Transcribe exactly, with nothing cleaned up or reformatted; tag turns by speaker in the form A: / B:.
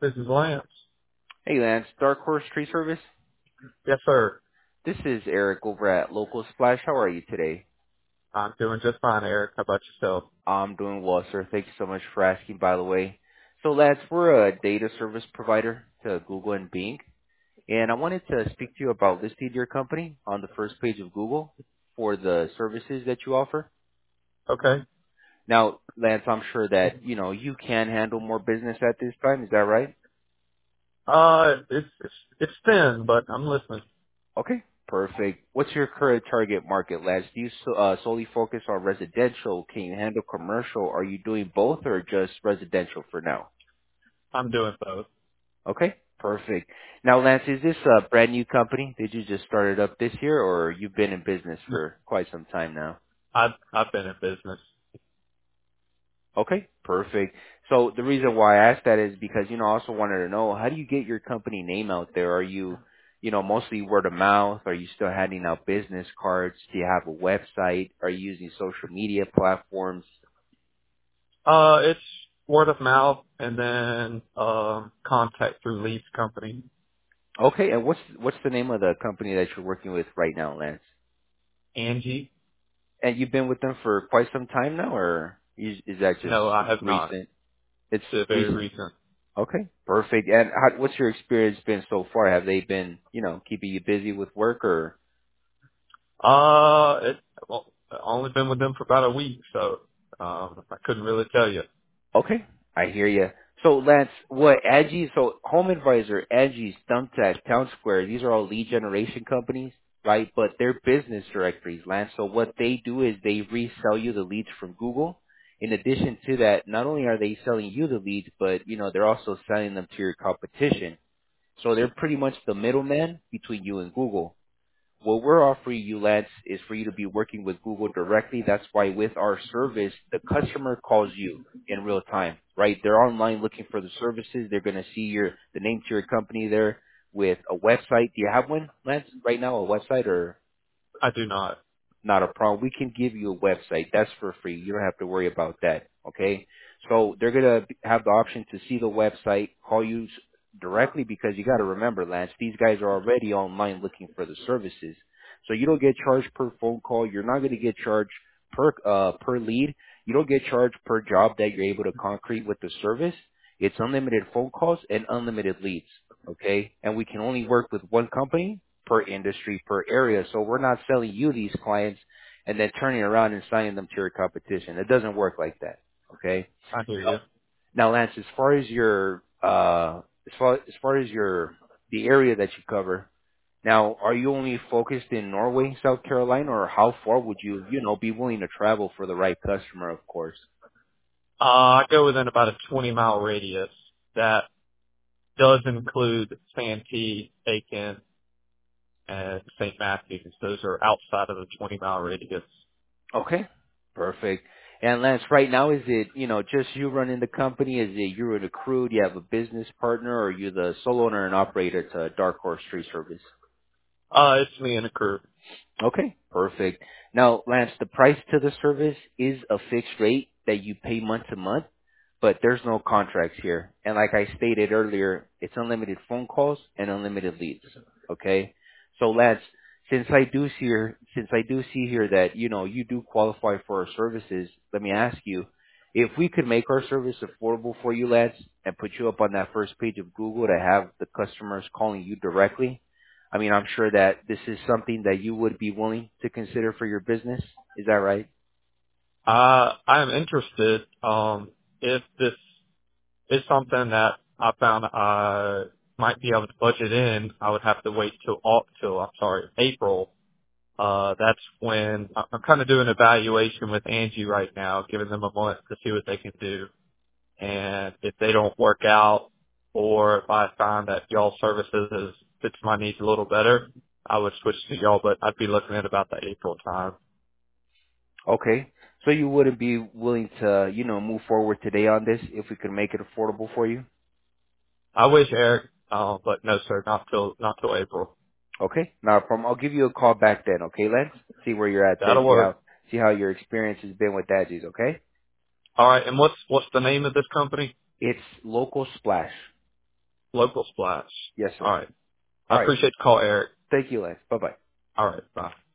A: This is Lance.
B: Hey Lance, Dark Horse Tree Service.
A: Yes, sir.
B: This is Eric over at Local Splash. How are you today?
A: I'm doing just fine, Eric. How about yourself?
B: I'm doing well, sir. Thank you so much for asking, by the way. So Lance, we're a data service provider to Google and Bing, and I wanted to speak to you about listing your company on the first page of Google for the services that you offer.
A: Okay.
B: Now, Lance, I'm sure that, you know, you can handle more business at this time. Is that right?
A: Uh, it's it's, it's thin, but I'm listening.
B: Okay, perfect. What's your current target market, Lance? Do you so- uh, solely focus on residential? Can you handle commercial? Are you doing both or just residential for now?
A: I'm doing both.
B: Okay, perfect. Now, Lance, is this a brand new company? Did you just start it up this year, or you've been in business for quite some time now?
A: I've I've been in business.
B: Okay, perfect. So the reason why I asked that is because, you know, I also wanted to know, how do you get your company name out there? Are you, you know, mostly word of mouth? Are you still handing out business cards? Do you have a website? Are you using social media platforms?
A: Uh, it's word of mouth and then um contact through leads company.
B: Okay, and what's what's the name of the company that you're working with right now, Lance?
A: Angie?
B: And you've been with them for quite some time now, or is, is that just
A: No, I have not.
B: recent? It's
A: It's very
B: recent.
A: recent.
B: Okay, perfect. And how, what's your experience been so far? Have they been, you know, keeping you busy with work, or?
A: Uh, it well, I've only been with them for about a week, so um, I couldn't really tell you.
B: Okay, I hear you. So Lance, what Angie? So Home Advisor, Angie's, Thumbtack, Town Square, these are all lead generation companies, right? But they're business directories, Lance. So what they do is they resell you the leads from Google. In addition to that, not only are they selling you the leads, but you know they're also selling them to your competition. So they're pretty much the middleman between you and Google. What we're offering you, Lance, is for you to be working with Google directly. That's why with our service, the customer calls you in real time, right? They're online looking for the services. They're going to see your the name to your company there with a website. Do you have one, Lance, right now, a website, or?
A: I do not.
B: Not a problem. We can give you a website. That's for free. You don't have to worry about that. Okay. So they're going to have the option to see the website, call you s- directly, because you got to remember, Lance, these guys are already online looking for the services. So you don't get charged per phone call. You're not going to get charged per, uh, per lead. You don't get charged per job that you're able to concrete with the service. It's unlimited phone calls and unlimited leads. Okay. And we can only work with one company per industry, per area. So we're not selling you these clients and then turning around and signing them to your competition. It doesn't work like that. Okay.
A: I hear you.
B: Now, Lance, as far as your, uh, as far, as far as your, the area that you cover, now, are you only focused in Norway, South Carolina, or how far would you, you know, be willing to travel for the right customer, of course?
A: Uh, I go within about a twenty mile radius. That does include Santee, Aiken, and Saint Matthews. Those are outside of the twenty mile radius.
B: Okay, perfect. And Lance, right now, is it, you know, just you running the company? Is it you're in a crew? Do you have a business partner, or are you the sole owner and operator to Dark Horse Tree Service?
A: Uh, it's me and a crew.
B: Okay, perfect. Now, Lance, the price to the service is a fixed rate that you pay month to month, but there's no contracts here. And like I stated earlier, it's unlimited phone calls and unlimited leads. Okay? So Lance, since I do see here, since I do see here that, you know, you do qualify for our services, let me ask you, if we could make our service affordable for you, Lance, and put you up on that first page of Google to have the customers calling you directly, I mean, I'm sure that this is something that you would be willing to consider for your business. Is that right?
A: Uh, I am interested. Um, if this is something that I found I might be able to budget in, I would have to wait till au- till I'm sorry, April. Uh, that's when I- I'm kind of doing an evaluation with Angie right now, giving them a month to see what they can do. And if they don't work out, or if I find that y'all services is, fits my needs a little better, I would switch to y'all, but I'd be looking at about the April time.
B: Okay. So you wouldn't be willing to, you know, move forward today on this if we could make it affordable for you?
A: I wish, Eric, uh, but no, sir, not till, not till April.
B: Okay. Now, from I'll give you a call back then. Okay, Lance. See where you're at then.
A: That'll
B: See
A: work.
B: how see how your experience has been with Dadgies. Okay.
A: All right. And what's, what's the name of this company?
B: It's Local Splash.
A: Local Splash.
B: Yes,
A: All
B: sir.
A: right. I
B: All right.
A: appreciate the call, Eric.
B: Thank you, Lance. Bye bye.
A: All right. Bye.